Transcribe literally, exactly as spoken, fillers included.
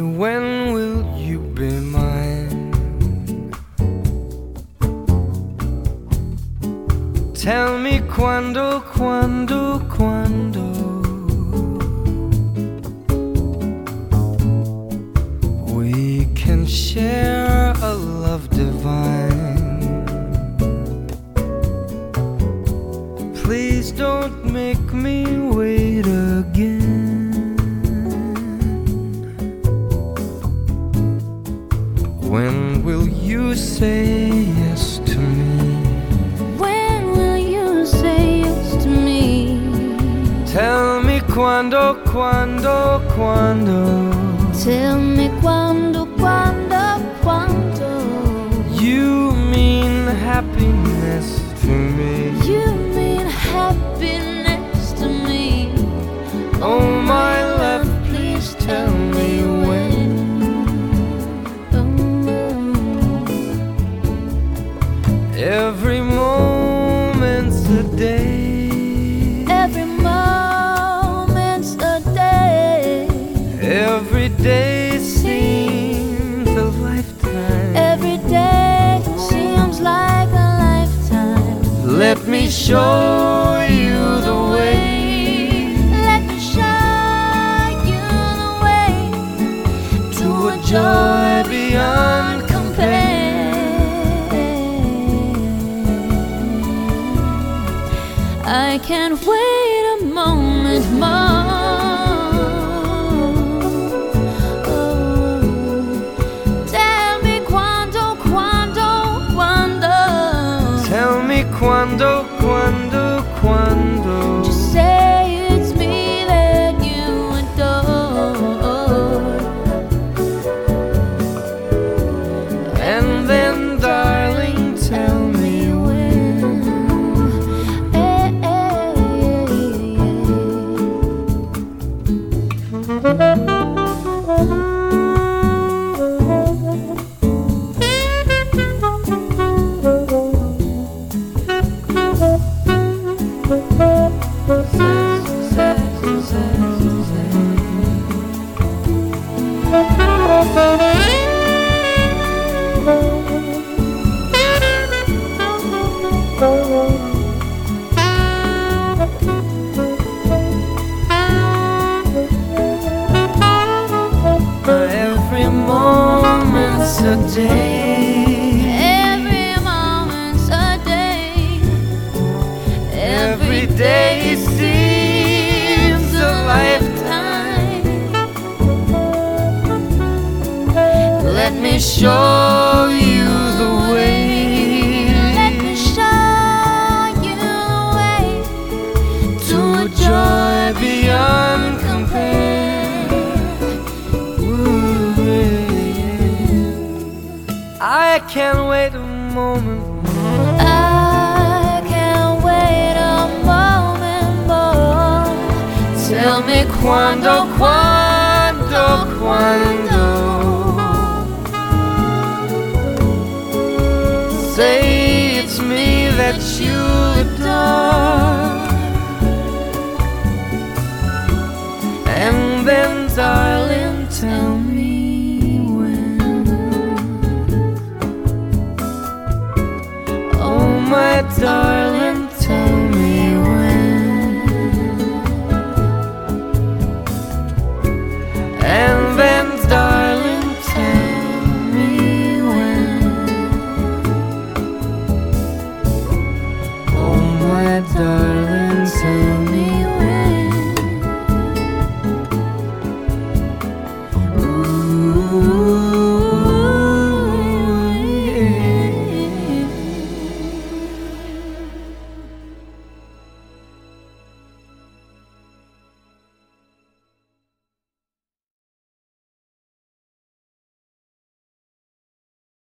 When will you be mine? Tell me quando, quando, quando we can share a love divine. Please don't make me wait again. When will you say yes to me? When will you say yes to me? Tell me quando, quando, quando Tell me quando, quando, quando you mean happiness to me. you mean happiness to me. Oh my love, please tell me when. Every moment's a day. Every moment's a day. Every day seems a lifetime. Every day seems like a lifetime. Let me show you the way. Let me show you the way to a joy beyond compare. I can't wait a moment more. Oh, tell me quando, quando, quando. Tell me quando, quando, quando. Just say it's me that you adore. And then, darling, tell me when. Eh, eh, Every moment's a day. every moment's a day. Every day seems a lifetime. Let me show you the way. Let me show you the way to a joy beyond compare. Ooh, yeah. I can't wait a moment more. I can't wait a moment more. Tell me quando, quando, quando. Say it's me that you adore. And then, darling, tell me when. Oh, my darling.